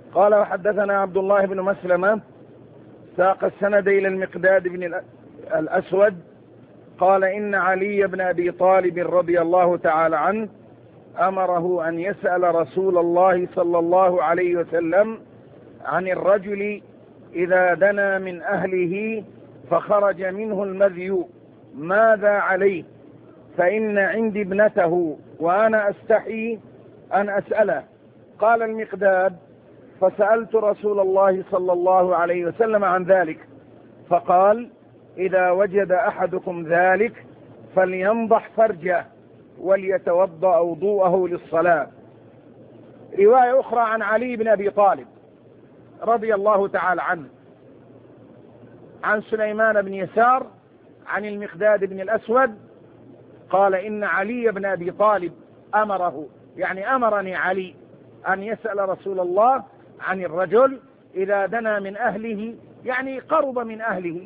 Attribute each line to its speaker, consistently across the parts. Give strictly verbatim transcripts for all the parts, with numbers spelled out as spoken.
Speaker 1: قال وحدثنا عبد الله بن مسلمة ساق السند إلى المقداد بن الأسود قال إن علي بن أبي طالب رضي الله تعالى عنه أمره أن يسأل رسول الله صلى الله عليه وسلم عن الرجل إذا دنا من أهله فخرج منه المذي ماذا عليه، فإن عندي ابنته وأنا أستحي أن أسأله. قال المقداد فسألت رسول الله صلى الله عليه وسلم عن ذلك فقال إذا وجد أحدكم ذلك فلينضح فرجه وليتوضأ وضوءه للصلاة. رواية أخرى عن علي بن أبي طالب رضي الله تعالى عنه عن سليمان بن يسار عن المقداد بن الأسود قال إن علي بن أبي طالب أمره، يعني أمرني علي أن يسأل رسول الله عن الرجل إذا دنا من أهله، يعني قرب من أهله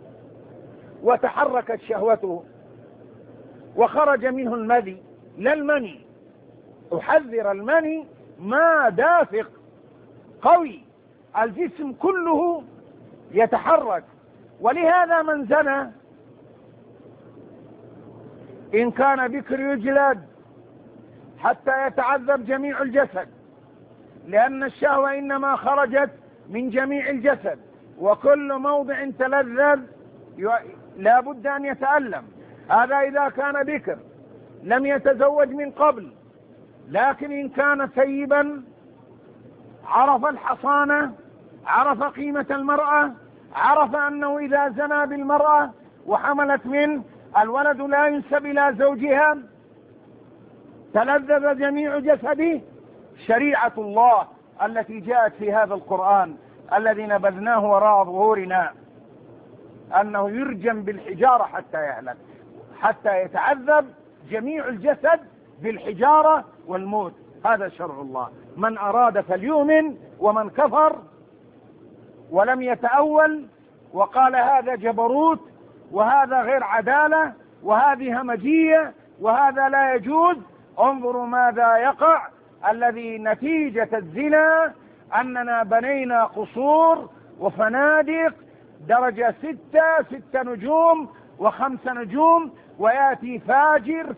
Speaker 1: وتحركت شهوته وخرج منه المذي، لا المني، أحذر المني ما دافق قوي الجسم كله يتحرك، ولهذا من زنى إن كان بكر يجلد حتى يتعذب جميع الجسد، لأن الشهوة إنما خرجت من جميع الجسد، وكل موضع تلذذ لا بد أن يتألم. هذا إذا كان بكر لم يتزوج من قبل، لكن إن كان ثيبا عرف الحصانة، عرف قيمة المرأة، عرف أنه إذا زنى بالمرأة وحملت منه الولد لا ينسب إلى زوجها، تلذذ جميع جسده. شريعة الله التي جاءت في هذا القرآن الذي نبذناه وراء ظهورنا أنه يرجم بالحجارة حتى يهلك، حتى يتعذب جميع الجسد بالحجارة والموت. هذا شرع الله، من أراد فليؤمن، ومن كفر ولم يتأول وقال هذا جبروت وهذا غير عدالة وهذه همجية وهذا لا يجوز، انظروا ماذا يقع. الذي نتيجة الزنا أننا بنينا قصور وفنادق درجة ستة ستة نجوم وخمس نجوم، ويأتي فاجر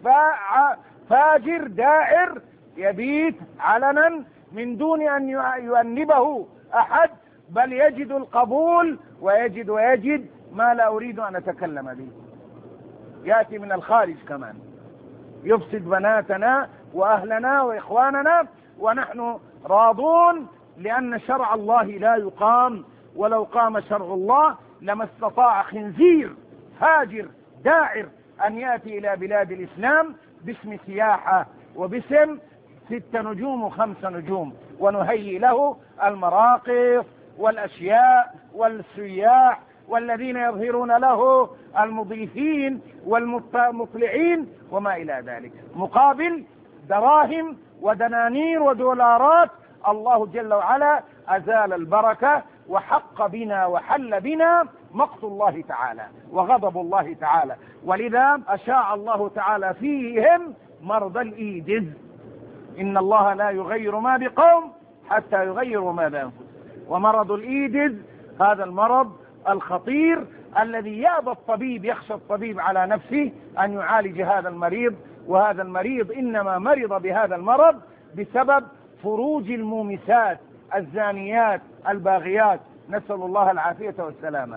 Speaker 1: فاجر داعر يبيت علنا من دون أن يؤنبه أحد، بل يجد القبول ويجد ويجد ما لا أريد أن أتكلم به. يأتي من الخارج كمان يفسد بناتنا وأهلنا وإخواننا، ونحن راضون لأن شرع الله لا يقام، ولو قام شرع الله لما استطاع خنزير فاجر داعر أن يأتي إلى بلاد الإسلام باسم سياحة وباسم ست نجوم وخمس نجوم، ونهيئ له المراقص والأشياء والسياح والذين يظهرون له المضيفين والمطلعين وما إلى ذلك، مقابل دراهم ودنانير ودولارات. الله جل وعلا أزال البركة وحق بنا وحل بنا مقت الله تعالى وغضب الله تعالى، ولذا أشاع الله تعالى فيهم مرض الإيدز. إن الله لا يغير ما بقوم حتى يغيروا ما بأنفسهم. ومرض الإيدز هذا المرض الخطير الذي يأبى الطبيب، يخشى الطبيب على نفسه أن يعالج هذا المريض، وهذا المريض إنما مرض بهذا المرض بسبب فروج المومسات الزانيات الباغيات، نسأل الله العافية والسلامة.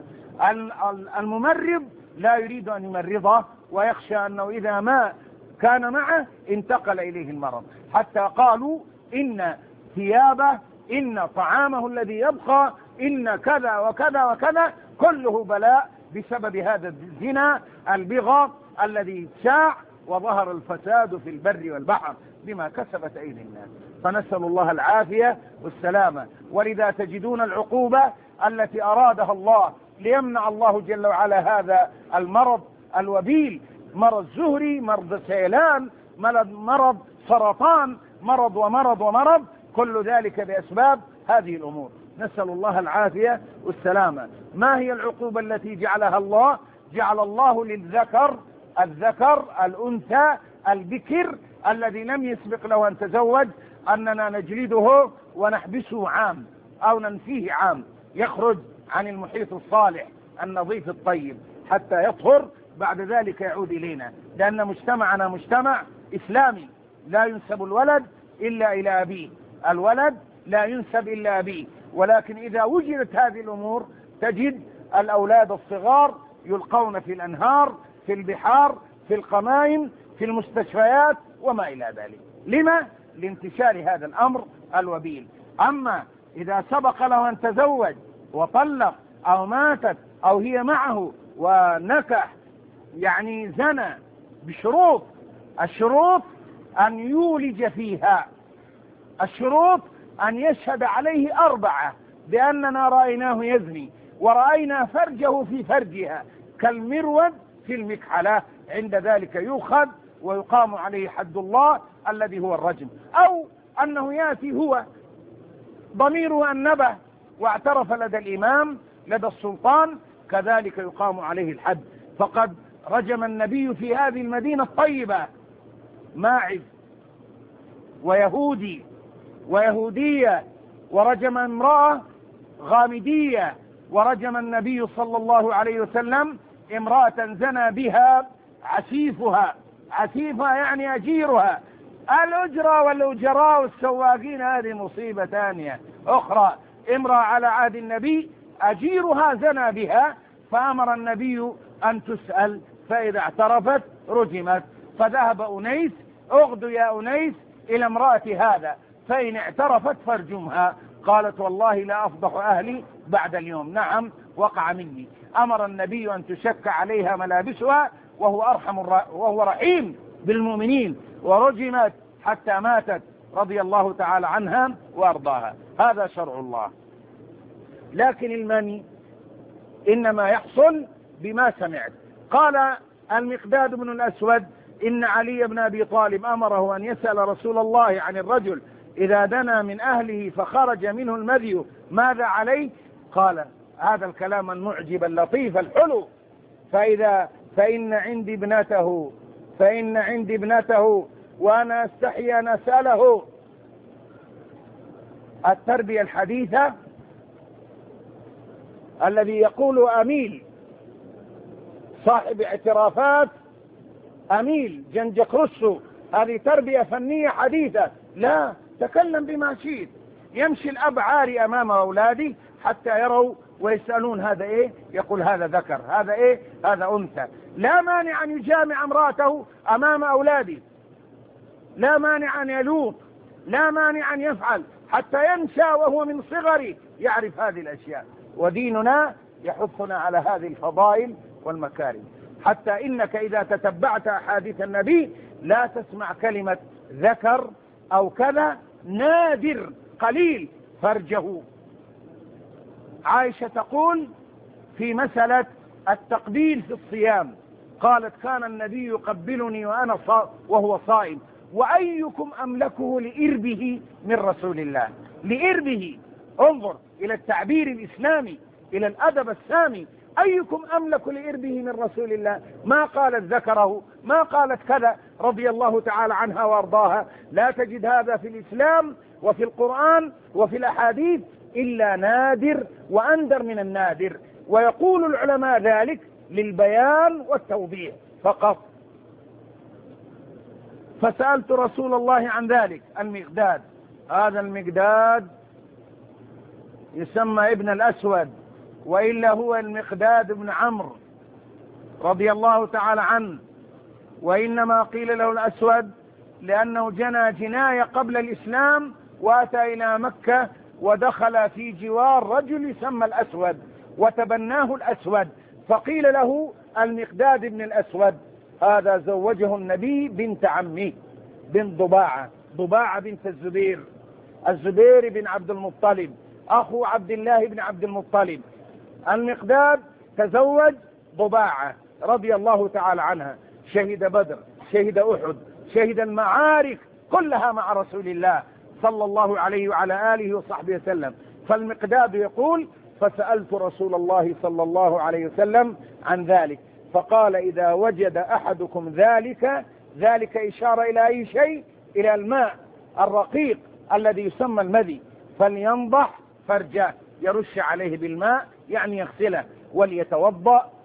Speaker 1: الممرض لا يريد أن يمرضه، ويخشى أنه إذا ما كان معه انتقل إليه المرض، حتى قالوا إن ثيابه، إن طعامه الذي يبقى، إن كذا وكذا وكذا، كله بلاء بسبب هذا الزنا البغى الذي شاع، وظهر الفساد في البر والبحر بما كسبت أيدي الناس، فنسأل الله العافية والسلامة. ولذا تجدون العقوبة التي أرادها الله ليمنع الله جل وعلا هذا المرض الوبيل، مرض زهري، مرض سيلان، مرض سرطان، مرض ومرض ومرض، كل ذلك بأسباب هذه الأمور. نسأل الله العافية والسلامة. ما هي العقوبة التي جعلها الله؟ جعل الله للذكر الذكر الأنثى البكر الذي لم يسبق له أن تزوج أننا نجلده ونحبسه عام أو ننفيه عام، يخرج عن المحيط الصالح النظيف الطيب حتى يطهر، بعد ذلك يعود إلينا، لأن مجتمعنا مجتمع إسلامي لا ينسب الولد إلا إلى أبيه، الولد لا ينسب إلا أبيه. ولكن إذا وجدت هذه الأمور تجد الأولاد الصغار يلقون في الأنهار، في البحار، في القمائم، في المستشفيات وما إلى ذلك. لما؟ لانتشار هذا الأمر الوبيل. أما إذا سبق له أن تزوج وطلق أو ماتت أو هي معه ونكح، يعني زنى بشروط، الشروط أن يولج فيها، الشروط أن يشهد عليه أربعة بأننا رأيناه يزني ورأينا فرجه في فرجها كالمرود في المكحلة، عند ذلك يؤخذ ويقام عليه حد الله الذي هو الرجم. أو أنه يأتي هو ضميره النبه واعترف لدى الإمام لدى السلطان، كذلك يقام عليه الحد. فقد رجم النبي في هذه المدينة الطيبة ماعز ويهودي ويهودية، ورجم امرأة غامدية، ورجم النبي صلى الله عليه وسلم امرأة زنى بها عسيفها، عسيفها يعني أجيرها. الأجرة والأجراء والسواقين هذه مصيبة ثانية أخرى. امرأة على عهد النبي أجيرها زنى بها، فأمر النبي أن تسأل، فإذا اعترفت رجمت. فذهب أنيس، اغدو يا أنيس إلى امرأة هذا، فإن اعترفت فارجمها. قالت والله لا أفضح أهلي بعد اليوم. نعم وقع مني. أمر النبي أن تشك عليها ملابسها، وهو أرحم وهو رحيم بالمؤمنين، ورجمت حتى ماتت رضي الله تعالى عنها وأرضاها. هذا شرع الله. لكن المني إنما يحصل بما سمعت. قال المقداد بن الأسود إن علي بن أبي طالب أمره أن يسأل رسول الله عن الرجل إذا دنا من أهله فخرج منه المذي ماذا عليه؟ قال هذا الكلام المعجب اللطيف الحلو، فإذا فإن عندي ابنته فإن عندي ابنته وأنا أستحي أن أسأله. التربية الحديثة الذي يقول أميل صاحب اعترافات، أميل جنجك رسو، هذه تربية فنية حديثة. لا، تكلم بما شئت. يمشي الأب عاري أمام أولاده حتى يروا ويسألون هذا إيه؟ يقول هذا ذكر، هذا إيه؟ هذا أنثى. لا مانع أن يجامع امرأته أمام أولاده، لا مانع أن يلوط، لا مانع أن يفعل، حتى ينشأ وهو من صغره يعرف هذه الأشياء. وديننا يحثنا على هذه الفضائل والمكارم، حتى إنك إذا تتبعت أحاديث النبي لا تسمع كلمة ذكر أو كذا، نادر قليل فرجه. عائشة تقول في مسألة التقبيل في الصيام، قالت كان النبي يقبلني وأنا صا وهو صائم، وأيكم أملكه لإربه من رسول الله. لإربه، انظر إلى التعبير الإسلامي، إلى الأدب السامي. أيكم أملك لإربه من رسول الله؟ ما قالت ذكره، ما قالت كذا، رضي الله تعالى عنها وارضاها. لا تجد هذا في الإسلام وفي القرآن وفي الأحاديث إلا نادر وأندر من النادر. ويقول العلماء ذلك للبيان والتوضيح فقط. فسألت رسول الله عن ذلك. المقداد، هذا المقداد يسمى ابن الأسود، وإلا هو المقداد بن عمرو رضي الله تعالى عنه، وإنما قيل له الأسود لأنه جنى جناية قبل الإسلام وأتى إلى مكة ودخل في جوار رجل يسمى الأسود وتبناه الأسود، فقيل له المقداد بن الأسود. هذا زوجه النبي بنت عمه بنت ضباعة، ضباعة بنت الزبير، الزبير بن عبد المطلب أخو عبد الله بن عبد المطلب. المقداد تزوج ضباعة رضي الله تعالى عنها، شهد بدر، شهد أحد، شهد المعارك كلها مع رسول الله صلى الله عليه وعلى آله وصحبه وسلم. فالمقداد يقول فسألت رسول الله صلى الله عليه وسلم عن ذلك، فقال إذا وجد أحدكم ذلك، ذلك إشارة إلى أي شيء؟ إلى الماء الرقيق الذي يسمى المذي. فلينضح فرجه، يرش عليه بالماء يعني يغسله، وليتوضأ